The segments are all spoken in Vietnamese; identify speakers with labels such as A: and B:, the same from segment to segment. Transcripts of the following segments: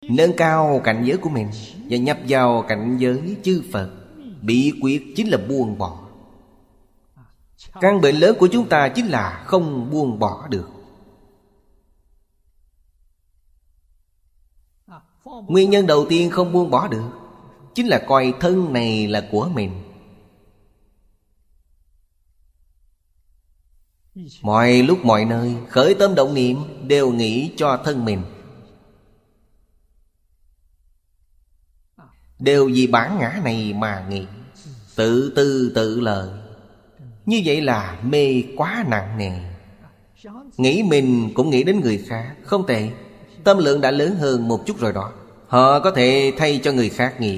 A: nâng cao cảnh giới của mình và nhập vào cảnh giới chư Phật. Bí quyết chính là buông bỏ. Căn bệnh lớn của chúng ta chính là không buông bỏ được. Nguyên nhân đầu tiên không buông bỏ được chính là coi thân này là của mình. Mọi lúc mọi nơi khởi tâm động niệm đều nghĩ cho thân mình, đều vì bản ngã này mà nghĩ, tự tư tự lợi. Như vậy là mê quá nặng nề. Nghĩ mình cũng nghĩ đến người khác, không tệ. Tâm lượng đã lớn hơn một chút rồi đó. Họ có thể thay cho người khác nghĩ,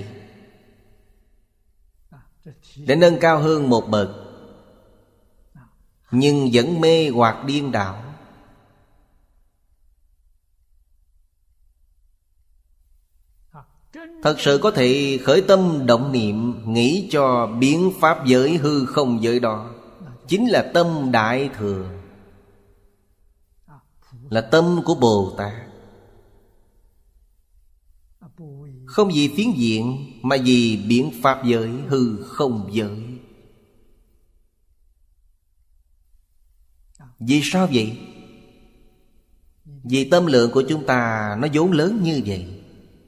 A: để nâng cao hơn một bậc, nhưng vẫn mê hoặc điên đảo. Thật sự có thể khởi tâm động niệm nghĩ cho biến pháp giới hư không giới đó, chính là tâm Đại Thừa, là tâm của Bồ Tát. Không vì phiến diện, mà vì biến pháp giới hư không giới. Vì sao vậy? Vì tâm lượng của chúng ta nó vốn lớn như vậy.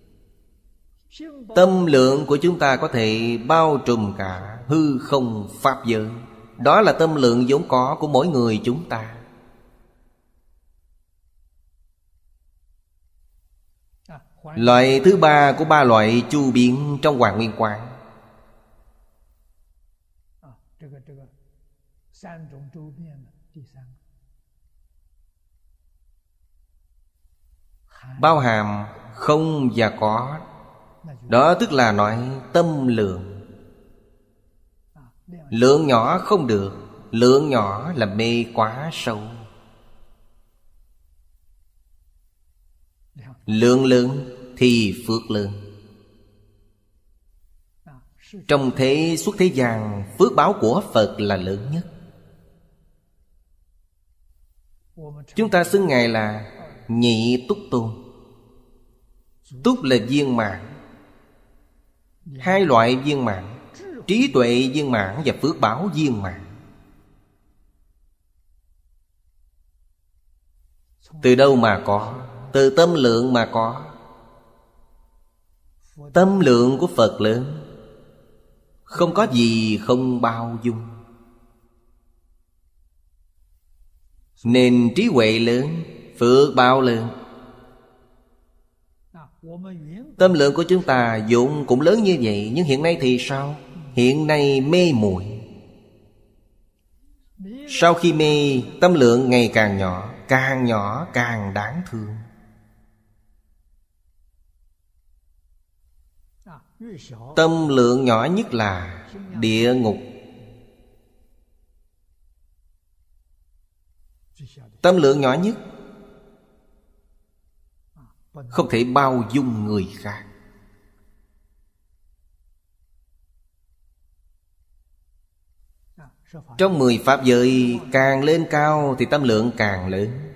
A: Tâm lượng của chúng ta có thể bao trùm cả hư không pháp giới. Đó là tâm lượng vốn có của mỗi người chúng ta. Loại thứ ba của ba loại chu biến trong Hoàng Nguyên Quán. Bao hàm không và có. Đó tức là nói tâm lượng. Lượng nhỏ không được. Lượng nhỏ là mê quá sâu. Lượng lớn thì phước lớn. Trong thế xuất thế gian, phước báo của Phật là lớn nhất. Chúng ta xưng Ngài là Nhị Túc Tôn. Túc là viên mãn. Hai loại viên mãn: trí tuệ viên mãn và phước báo viên mãn. Từ đâu mà có? Từ tâm lượng mà có. Tâm lượng của Phật lớn, không có gì không bao dung. Nên trí huệ lớn, phước báo lớn. Tâm lượng của chúng ta vốn cũng lớn như vậy, nhưng hiện nay thì sao? Hiện nay mê muội. Sau khi mê, tâm lượng ngày càng nhỏ càng đáng thương. Tâm lượng nhỏ nhất là địa ngục. Tâm lượng nhỏ nhất không thể bao dung người khác. Trong 10 pháp giới càng lên cao thì tâm lượng càng lớn.